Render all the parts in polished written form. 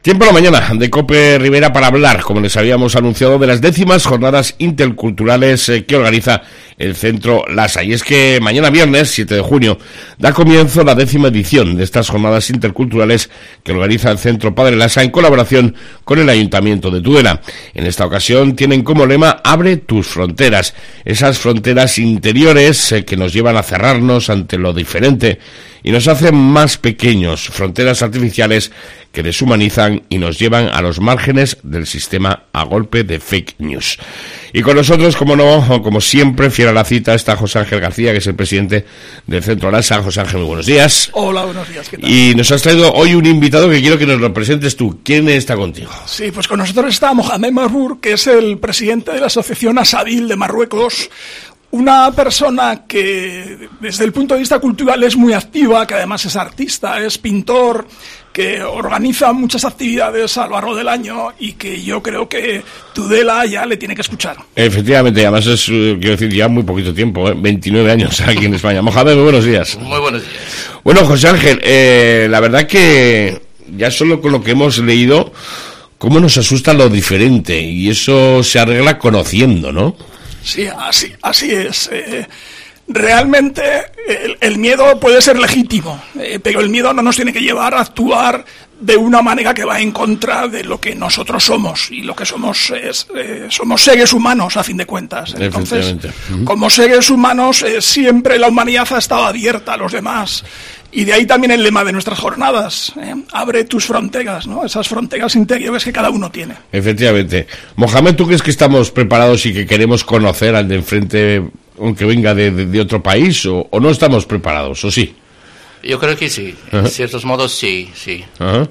Tiempo a la mañana de COPE Rivera para hablar, como les habíamos anunciado, de las 10º jornadas interculturales que organiza el Centro Lasa. Y es que mañana viernes, 7 de junio, da comienzo la 10ª edición de estas jornadas interculturales que organiza el Centro Padre Lasa en colaboración con el Ayuntamiento de Tudela. En esta ocasión tienen como lema Abre tus fronteras, esas fronteras interiores que nos llevan a cerrarnos ante lo diferente y nos hacen más pequeños, fronteras artificiales que deshumanizan y nos llevan a los márgenes del sistema a golpe de fake news. Y con nosotros, como no, como siempre, fiel a la cita, está José Ángel García, que es el presidente del Centro Lasa. José Ángel, muy buenos días. Hola, buenos días, ¿qué tal? Y nos has traído hoy un invitado que quiero que nos lo presentes tú. ¿Quién está contigo? Sí, pues con nosotros está Mohamed Marbour, que es el presidente de la Asociación Asabil de Marruecos. Una persona que desde el punto de vista cultural es muy activa, que además es artista, es pintor, que organiza muchas actividades a lo largo del año y que yo creo que Tudela ya le tiene que escuchar. Efectivamente, además es, quiero decir, ya muy poquito tiempo, 29 años aquí en España. Mohamed, muy buenos días. Muy buenos días. Bueno, José Ángel, la verdad que ya solo con lo que hemos leído, cómo nos asusta lo diferente, y eso se arregla conociendo, ¿no? Sí, así es. Realmente el miedo puede ser legítimo, pero el miedo no nos tiene que llevar a actuar de una manera que va en contra de lo que nosotros somos, y lo que somos somos seres humanos a fin de cuentas. Entonces, como seres humanos siempre la humanidad ha estado abierta a los demás. Y de ahí también el lema de nuestras jornadas, abre tus fronteras, ¿no? Esas fronteras interiores que cada uno tiene. Efectivamente. Mohamed, ¿tú crees que estamos preparados y que queremos conocer al de enfrente, aunque venga de otro país, o no estamos preparados, o sí? Yo creo que sí. En ciertos modos sí. Sí.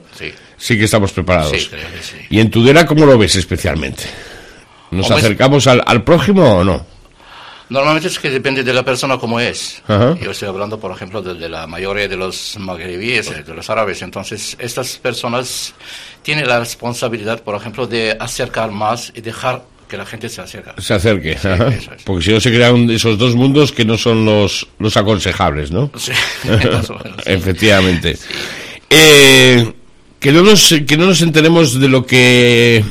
Sí que estamos preparados. Sí, creo que sí. ¿Y en Tudela cómo lo ves especialmente? ¿Nos acercamos al prójimo o no? Normalmente es que depende de la persona como es. Yo estoy hablando, por ejemplo, de la mayoría de los magrebíes, de los árabes. Entonces, estas personas tienen la responsabilidad, por ejemplo, de acercar más y dejar que la gente se acerque. Se acerque, sí, eso es. Porque si no se crean esos dos mundos que no son los aconsejables, ¿no? Sí, más o menos, sí. Efectivamente. Sí. Que no nos enteremos de lo que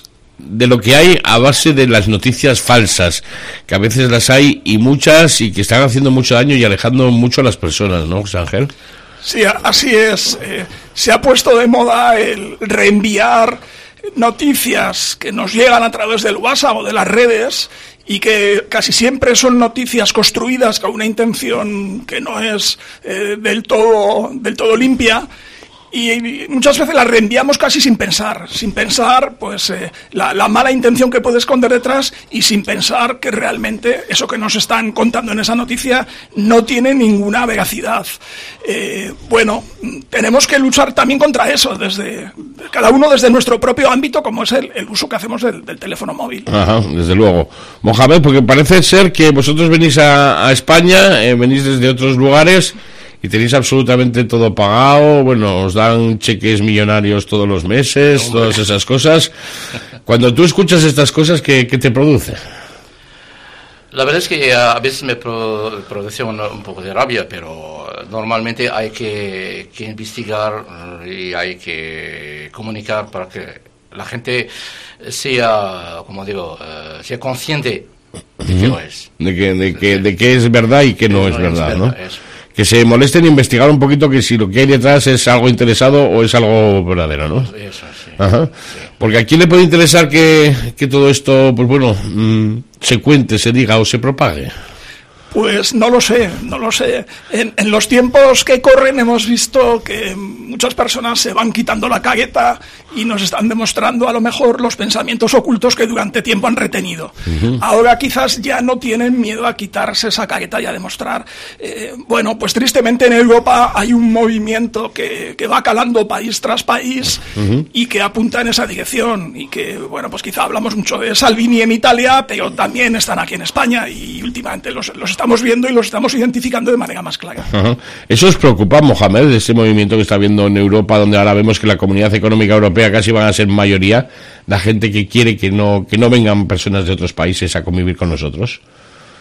hay a base de las noticias falsas, que a veces las hay y muchas, y que están haciendo mucho daño y alejando mucho a las personas, ¿no, José Ángel? Sí, así es. Se ha puesto de moda el reenviar noticias que nos llegan a través del WhatsApp o de las redes, y que casi siempre son noticias construidas con una intención que no es del todo limpia. Y muchas veces las reenviamos casi sin pensar, pues la mala intención que puede esconder detrás, y sin pensar que realmente eso que nos están contando en esa noticia no tiene ninguna veracidad. Bueno, tenemos que luchar también contra eso, cada uno desde nuestro propio ámbito, como es el uso que hacemos del teléfono móvil. Ajá, desde luego. Mohamed, porque parece ser que vosotros venís a España, venís desde otros lugares y tenéis absolutamente todo pagado, bueno, os dan cheques millonarios todos los meses, todas esas cosas. Cuando tú escuchas estas cosas, ¿qué te produce? La verdad es que a veces me produce un poco de rabia, pero normalmente hay que investigar y hay que comunicar para que la gente sea, como digo, sea consciente de que no es. De que es verdad y que no es verdad, ¿no? Eso. Que se molesten en investigar un poquito que si lo que hay detrás es algo interesado o es algo verdadero, ¿no? Eso, sí. Ajá. Sí. Porque ¿a quién le puede interesar que todo esto, pues bueno, se cuente, se diga o se propague? Pues no lo sé. En los tiempos que corren hemos visto que muchas personas se van quitando la cagueta y nos están demostrando a lo mejor los pensamientos ocultos que durante tiempo han retenido. Ahora quizás ya no tienen miedo a quitarse esa cagueta y a demostrar. Bueno, pues tristemente en Europa hay un movimiento que va calando país tras país y que apunta en esa dirección, y que, bueno, pues quizá hablamos mucho de Salvini en Italia, pero también están aquí en España, y últimamente los estamos viendo y los estamos identificando de manera más clara. ¿Eso os preocupa, Mohamed, de ese movimiento que está habiendo en Europa, donde ahora vemos que la Comunidad Económica Europea casi van a ser mayoría, la gente que quiere que no vengan personas de otros países a convivir con nosotros?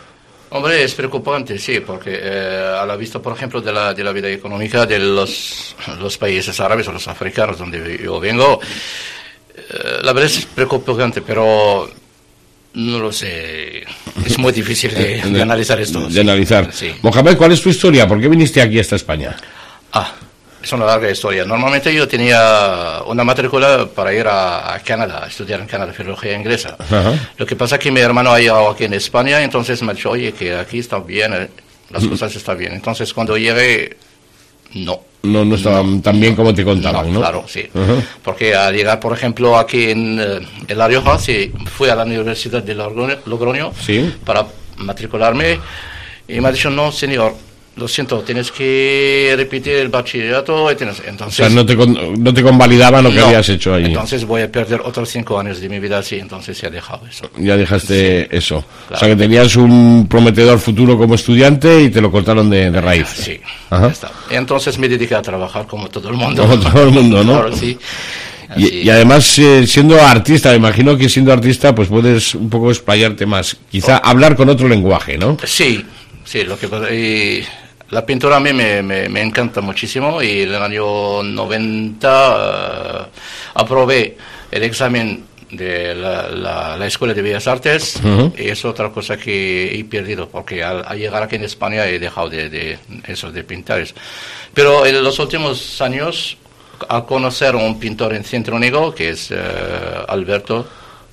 Hombre, es preocupante, sí, porque a la vista, por ejemplo, de la vida económica de los países árabes o los africanos donde yo vengo, la verdad es preocupante, pero no lo sé, es muy difícil de analizar esto. De analizar. Sí. Mohamed, ¿cuál es tu historia? ¿Por qué viniste aquí hasta España? Es una larga historia. Normalmente yo tenía una matrícula para ir a Canadá, a estudiar en Canadá, filología inglesa. Ajá. Lo que pasa es que mi hermano ha llegado aquí en España, entonces me ha dicho, oye, que aquí está bien, las cosas están bien. Entonces cuando llegué, no estaban tan bien como te contaban, ¿no? Claro, sí. Ajá. Porque al llegar, por ejemplo, aquí en La Rioja, sí, fui a la Universidad de Logroño Sí. para matricularme y me ha dicho, no, señor, lo siento, tienes que repetir el bachillerato. Entonces, O sea, no te convalidaban lo que habías hecho allí. Entonces voy a perder otros 5 años de mi vida así, entonces ya he dejado eso. Ya dejaste eso. Claro. O sea, que tenías un prometedor futuro como estudiante y te lo cortaron de raíz. Sí, Ajá. ya está. Entonces me dediqué a trabajar como todo el mundo. Como todo el mundo, ¿no? Claro, sí. Y además, siendo artista, me imagino que siendo artista, pues puedes un poco explayarte más. Quizá hablar con otro lenguaje, ¿no? Sí, lo que pasa. La pintura a mí me encanta muchísimo y en el año 90 aprobé el examen de la Escuela de Bellas Artes. Y es otra cosa que he perdido porque al llegar aquí en España he dejado de pintar. Pero en los últimos años, al conocer a un pintor en Centrónigo, que es Alberto,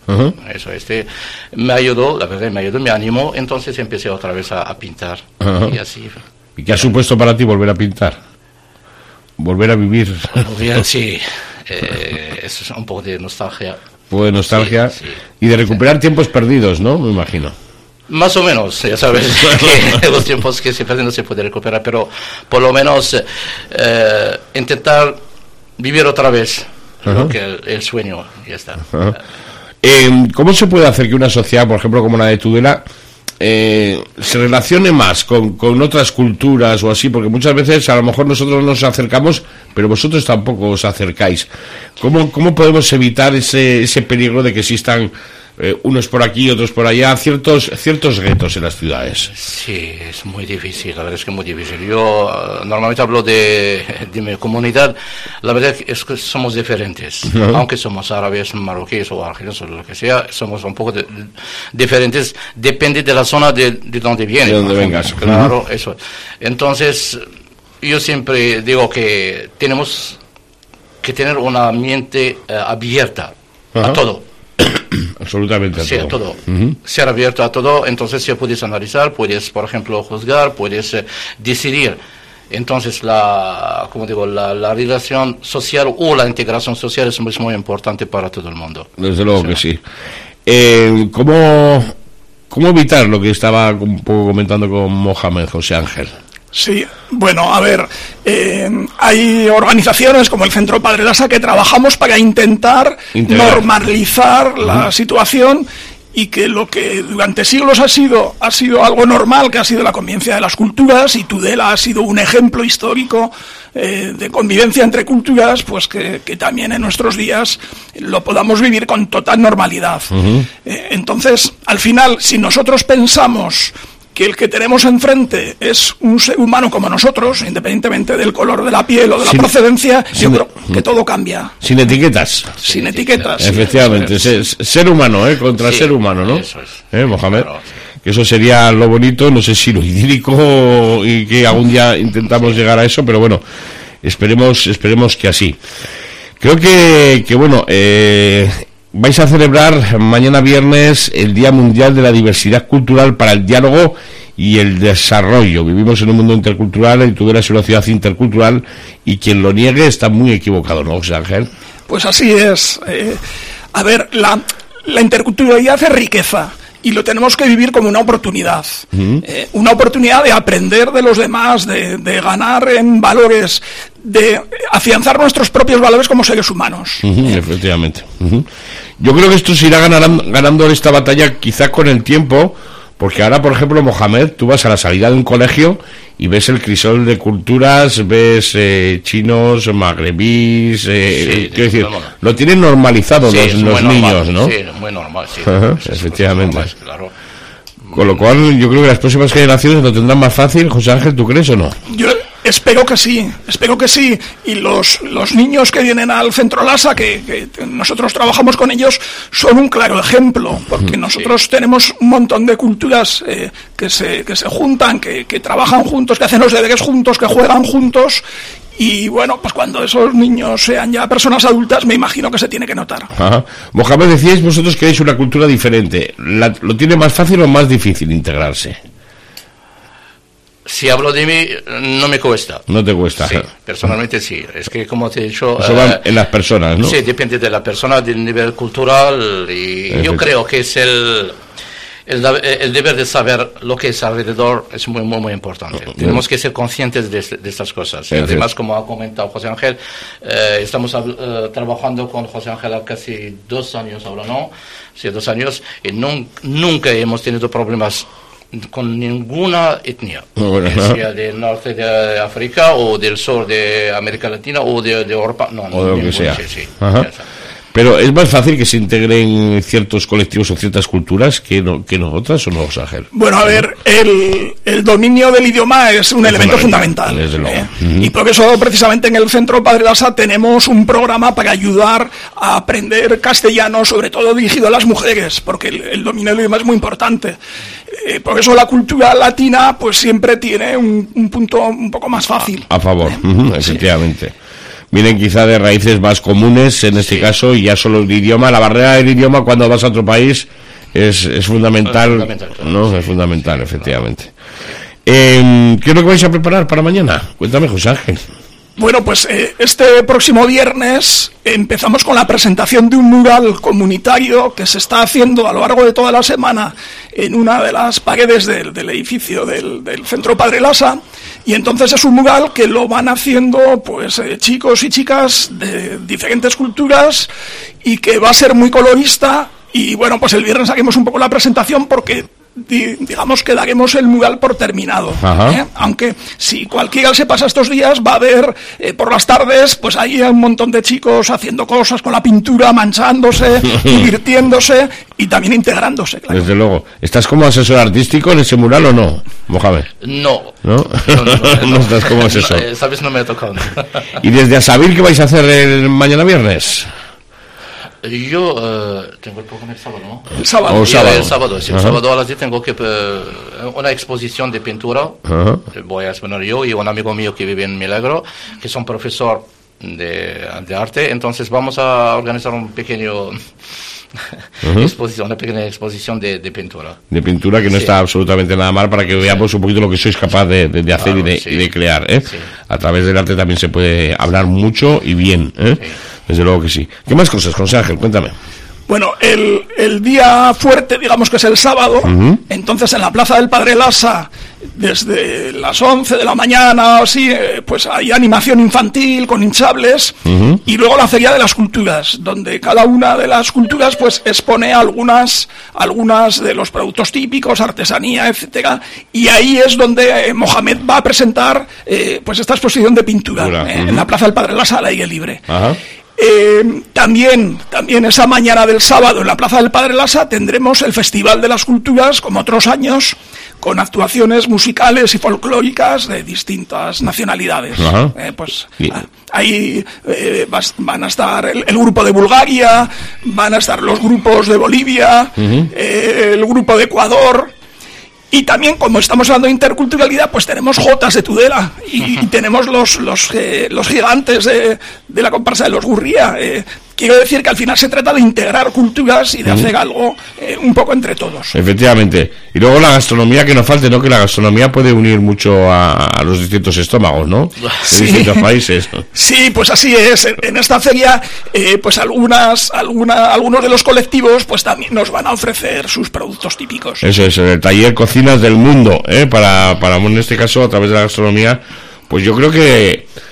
me ayudó, la verdad me animó, entonces empecé otra vez a pintar. Y así. ¿Y qué ha supuesto para ti volver a pintar? Volver a vivir. Sí, es un poco de nostalgia. Un poco de nostalgia Sí. Y de recuperar tiempos perdidos, ¿no? Me imagino. Más o menos, ya sabes que los tiempos que se pierden no se puede recuperar, pero por lo menos intentar vivir otra vez lo que el sueño, ya está. ¿Cómo se puede hacer que una sociedad, por ejemplo, como la de Tudela, se relacione más con otras culturas o así? Porque muchas veces a lo mejor nosotros nos acercamos, pero vosotros tampoco os acercáis. ¿Cómo podemos evitar ese peligro de que existan unos por aquí, otros por allá, ciertos guetos en las ciudades? Sí, es muy difícil, la verdad es que es muy difícil. Yo normalmente hablo de mi comunidad, la verdad es que somos diferentes, aunque somos árabes, marroquíes o argelinos o lo que sea, somos un poco diferentes, depende de la zona de donde vienes. De donde vengas. Claro, eso. Entonces, yo siempre digo que tenemos que tener una mente abierta a todo. Absolutamente a sí, todo. A todo. Ser abierto a todo, entonces ya puedes analizar, puedes, por ejemplo, juzgar, puedes decidir. Entonces, la relación social o la integración social es muy importante para todo el mundo. Desde luego que sí. ¿Cómo evitar lo que estaba un poco comentando con Mohamed, José Ángel? Sí, bueno, a ver, hay organizaciones como el Centro Padre Lasa que trabajamos para intentar normalizar la situación y que lo que durante siglos ha sido algo normal, que ha sido la convivencia de las culturas, y Tudela ha sido un ejemplo histórico de convivencia entre culturas, pues que también en nuestros días lo podamos vivir con total normalidad. Entonces, al final, si nosotros pensamos que el que tenemos enfrente es un ser humano como nosotros, independientemente del color de la piel o de la procedencia, yo creo que todo cambia. Sin etiquetas. Sin etiquetas. Efectivamente, ser humano, contra ser humano, ¿no? Eso es. Mohamed. Claro. Que eso sería lo bonito, no sé si lo idílico, y que algún día intentamos llegar a eso, pero bueno, esperemos que así. Creo que bueno, vais a celebrar mañana viernes el Día Mundial de la Diversidad Cultural para el Diálogo y el Desarrollo. Vivimos en un mundo intercultural y Tudela es una ciudad intercultural, y quien lo niegue está muy equivocado, ¿no, José Ángel? Pues así es. A ver, la interculturalidad es riqueza y lo tenemos que vivir como una oportunidad. Una oportunidad de aprender de los demás, de ganar en valores, de afianzar nuestros propios valores como seres humanos. Efectivamente. Yo creo que esto se irá ganando esta batalla quizás con el tiempo, porque ahora, por ejemplo, Mohamed, tú vas a la salida de un colegio y ves el crisol de culturas, ves chinos, magrebís, quiero decir, lo tienen normalizado los niños, ¿no? Sí, muy normal, sí. Efectivamente. Normales, claro. Con lo cual, yo creo que las próximas generaciones lo tendrán más fácil. José Ángel, ¿tú crees o no? Yo espero que sí. Y los niños que vienen al Centro Lasa, que nosotros trabajamos con ellos, son un claro ejemplo, porque nosotros tenemos un montón de culturas que se juntan, que trabajan juntos, que hacen los deberes juntos, que juegan juntos. Y bueno, pues cuando esos niños sean ya personas adultas, me imagino que se tiene que notar. Ajá. Mohamed, decíais vosotros que hay una cultura diferente. ¿Lo tiene más fácil o más difícil integrarse? Si hablo de mí, no me cuesta. No te cuesta. Sí, personalmente sí. Es que, como te he dicho... Eso va en las personas, ¿no? Sí, depende de la persona, del nivel cultural, y yo creo que es el deber de saber lo que es alrededor es muy, muy, muy importante. Tenemos que ser conscientes de estas cosas. Y además, como ha comentado José Ángel, estamos trabajando con José Ángel casi 2 años ahora, ¿no? Sí, 2 años, y nunca hemos tenido problemas con ninguna etnia, sea del norte de África o del sur de América Latina o de Europa, no, o de lo que sea. Sí. Pero es más fácil que se integren ciertos colectivos o ciertas culturas que no otras, ¿o no, Ángel? Bueno, a ver, el dominio del idioma es un elemento fundamental. Desde luego. Y por eso, precisamente, en el Centro Padre Lasa tenemos un programa para ayudar a aprender castellano, sobre todo dirigido a las mujeres, porque el dominio del idioma es muy importante. Por eso la cultura latina pues siempre tiene un punto un poco más fácil. A favor, efectivamente. Vienen quizá de raíces más comunes en este caso, y ya solo el idioma, la barrera del idioma cuando vas a otro país es fundamental, ¿no? Sí. Es fundamental, efectivamente. ¿Qué es lo que vais a preparar para mañana? Cuéntame, José Ángel. Bueno, pues este próximo viernes empezamos con la presentación de un mural comunitario que se está haciendo a lo largo de toda la semana en una de las paredes del edificio del Centro Padre Lasa, y entonces es un mural que lo van haciendo pues chicos y chicas de diferentes culturas y que va a ser muy colorista. Y bueno, pues el viernes haremos un poco la presentación porque digamos que daremos el mural por terminado, aunque si cualquiera se pasa estos días va a ver por las tardes pues hay un montón de chicos haciendo cosas con la pintura, manchándose, divirtiéndose y también integrándose, claro. Desde luego. ¿Estás como asesor artístico en ese mural o no, Mohamed? No. No estás como asesor. Sabes, no me ha tocado. ¿Y desde Asabir qué vais a hacer el mañana viernes? Yo tengo el programa el sábado, ¿no? El sábado. El sábado a las 10 tengo que una exposición de pintura. Voy a exponer yo y un amigo mío que vive en Milagro, que es un profesor de arte. Entonces vamos a organizar una pequeña exposición de pintura. De pintura, que no está absolutamente nada mal, para que veamos un poquito lo que sois capaz de hacer y de crear, ¿eh? Sí. A través del arte también se puede hablar mucho y bien, ¿eh? Sí. Desde luego que sí. ¿Qué más cosas, José Ángel? Cuéntame. Bueno, el día fuerte, digamos que es el sábado, entonces en la Plaza del Padre Lasa, desde las 11 de la mañana o así, pues hay animación infantil con hinchables, y luego la Feria de las Culturas, donde cada una de las culturas pues expone algunas de los productos típicos, artesanía, etcétera, y ahí es donde Mohamed va a presentar pues esta exposición de pintura, en la Plaza del Padre Lasa al aire libre. También esa mañana del sábado en la Plaza del Padre Lasa tendremos el Festival de las Culturas, como otros años, con actuaciones musicales y folclóricas de distintas nacionalidades. Pues ahí van a estar el grupo de Bulgaria, van a estar los grupos de Bolivia, el grupo de Ecuador. Y también, como estamos hablando de interculturalidad, pues tenemos jotas de Tudela y tenemos los gigantes de la comparsa de los Gurría. Quiero decir que al final se trata de integrar culturas y de hacer algo un poco entre todos. Efectivamente. Y luego la gastronomía, que no falte, ¿no? Que la gastronomía puede unir mucho a los distintos estómagos, ¿no? De distintos países. Sí, pues así es. En esta feria, pues algunos de los colectivos pues también nos van a ofrecer sus productos típicos. Eso es, el taller Cocinas del Mundo, para en este caso, a través de la gastronomía, pues yo creo que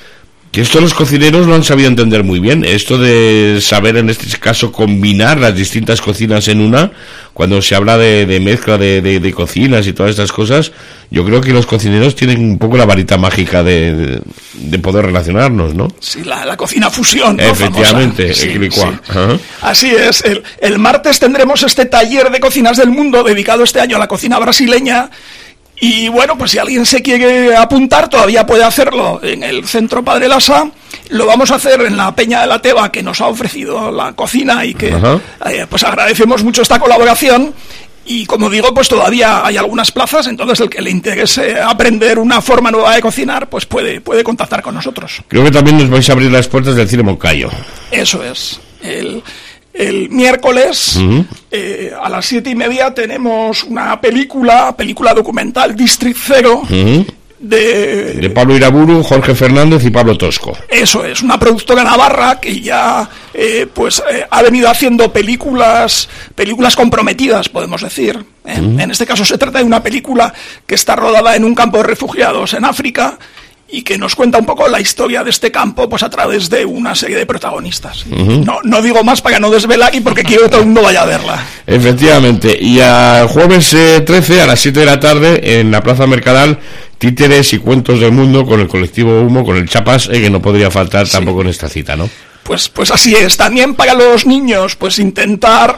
Que esto los cocineros lo han sabido entender muy bien, esto de saber en este caso combinar las distintas cocinas en una, cuando se habla de mezcla de cocinas y todas estas cosas, yo creo que los cocineros tienen un poco la varita mágica de poder relacionarnos, ¿no? Sí, la cocina fusión, ¿no? Efectivamente, sí, sí. Así es, el martes tendremos este taller de cocinas del mundo dedicado este año a la cocina brasileña. Y bueno, pues si alguien se quiere apuntar, todavía puede hacerlo en el Centro Padre Lasa. Lo vamos a hacer en la Peña de la Teba, que nos ha ofrecido la cocina y que pues agradecemos mucho esta colaboración. Y como digo, pues todavía hay algunas plazas, entonces el que le interese aprender una forma nueva de cocinar, pues puede contactar con nosotros. Creo que también nos vais a abrir las puertas del Cine Moncayo. Eso es. El miércoles a las 7:30 tenemos una película documental, District Zero, de Pablo Iraburu, Jorge Fernández y Pablo Tosco. Eso es, una productora navarra que ya ha venido haciendo películas comprometidas, podemos decir. En este caso se trata de una película que está rodada en un campo de refugiados en África y que nos cuenta un poco la historia de este campo pues a través de una serie de protagonistas. No digo más para no desvelar y porque quiero que todo el mundo vaya a verla. Efectivamente, y el jueves 13 a las 7 de la tarde en la Plaza Mercadal, títeres y cuentos del mundo con el colectivo Humo, con el Chapas, que no podría faltar tampoco en esta cita, ¿no? Pues así es, también para los niños, pues intentar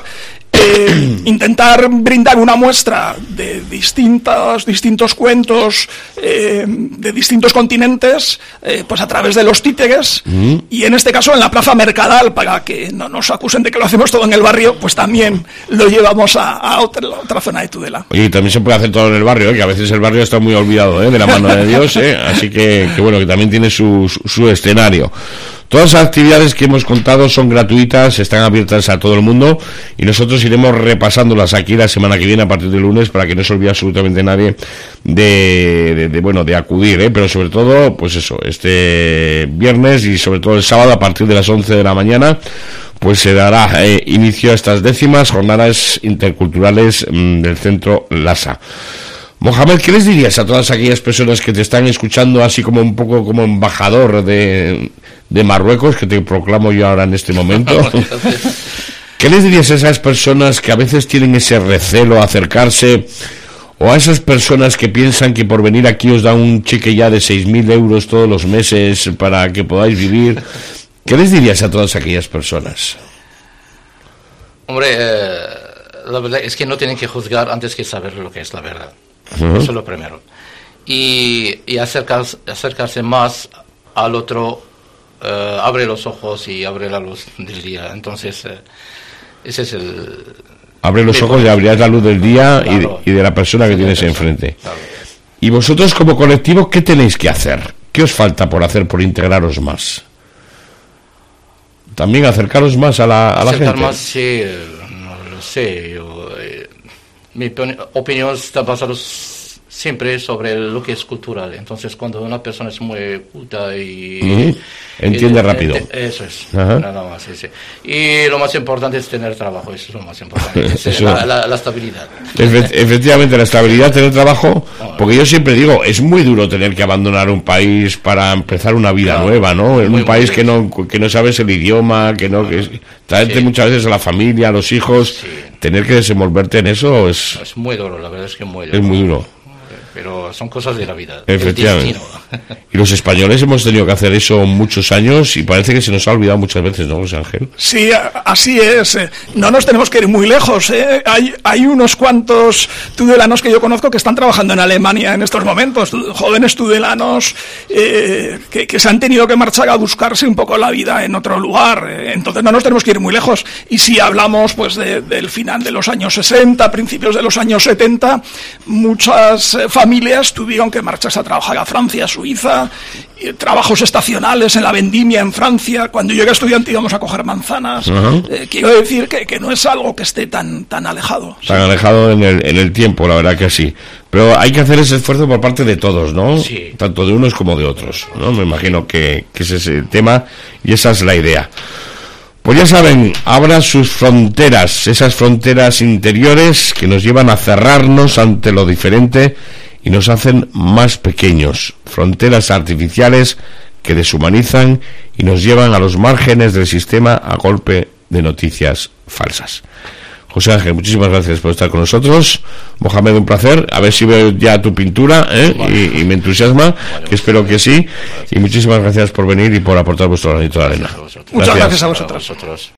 brindar una muestra de distintos cuentos de distintos continentes, pues a través de los títeres, y en este caso en la Plaza Mercadal, para que no nos acusen de que lo hacemos todo en el barrio, pues también lo llevamos a otra zona de Tudela. Oye, y también se puede hacer todo en el barrio, que a veces el barrio está muy olvidado de la mano de Dios, así que bueno, que también tiene su escenario. Todas las actividades que hemos contado son gratuitas, están abiertas a todo el mundo y nosotros iremos repasándolas aquí la semana que viene a partir del lunes para que no se olvide absolutamente nadie de acudir, pero sobre todo, pues eso, este viernes y sobre todo el sábado a partir de las 11 de la mañana, pues se dará inicio a estas 10ª jornadas interculturales del Centro Lasa. Mohamed, ¿qué les dirías a todas aquellas personas que te están escuchando así como un poco como embajador de Marruecos, que te proclamo yo ahora en este momento? ¿Qué les dirías a esas personas que a veces tienen ese recelo a acercarse, o a esas personas que piensan que por venir aquí os dan un cheque ya de 6.000 euros todos los meses para que podáis vivir? ¿Qué les dirías a todas aquellas personas? Hombre, la verdad es que no tienen que juzgar antes que saber lo que es la verdad. Eso es lo primero. Y acercarse más al otro, abre los ojos y abre la luz del día. Entonces, ese es el... Abre los ojos y abrirás la luz del día, claro, y de la persona que tienes enfrente. Claro. Y vosotros como colectivo, ¿qué tenéis que hacer? ¿Qué os falta por hacer, por integraros más? También acercaros más a la gente. Acercar más, sí, no lo sé. Mi opinión está basada siempre sobre lo que es cultural. Entonces, cuando una persona es muy culta y... entiende rápido. Eso es, nada más. Sí. Y lo más importante es tener trabajo, eso es lo más importante. La estabilidad. Efectivamente, la estabilidad, tener trabajo, porque yo siempre digo, es muy duro tener que abandonar un país para empezar una vida nueva, ¿no? En un país que no sabes el idioma, que traerte muchas veces a la familia, a los hijos, tener que desenvolverte en eso es muy duro, la verdad es que muy duro. Es muy duro. Pero son cosas de la vida. Efectivamente. Y los españoles hemos tenido que hacer eso muchos años y parece que se nos ha olvidado muchas veces, ¿no, José Ángel? Sí, así es. No nos tenemos que ir muy lejos. Hay unos cuantos tudelanos que yo conozco que están trabajando en Alemania en estos momentos, jóvenes tudelanos que se han tenido que marchar a buscarse un poco la vida en otro lugar. Entonces no nos tenemos que ir muy lejos. Y si hablamos pues del final de los años 60, principios de los años 70, muchas familias tuvieron que marcharse a trabajar a Francia, Suiza, trabajos estacionales en la vendimia en Francia. Cuando yo era estudiante íbamos a coger manzanas. Quiero decir que no es algo que esté tan alejado. Tan alejado en el tiempo, la verdad que sí. Pero hay que hacer ese esfuerzo por parte de todos, ¿no? Sí. Tanto de unos como de otros, ¿no? Me imagino que ese es el tema y esa es la idea. Pues ya saben, abran sus fronteras, esas fronteras interiores que nos llevan a cerrarnos ante lo diferente y nos hacen más pequeños. Fronteras artificiales que deshumanizan y nos llevan a los márgenes del sistema a golpe de noticias falsas. José Ángel, muchísimas gracias por estar con nosotros. Mohamed, un placer. A ver si veo ya tu pintura y me entusiasma, que espero que sí. Y muchísimas gracias por venir y por aportar vuestro granito de arena. Muchas gracias a vosotros.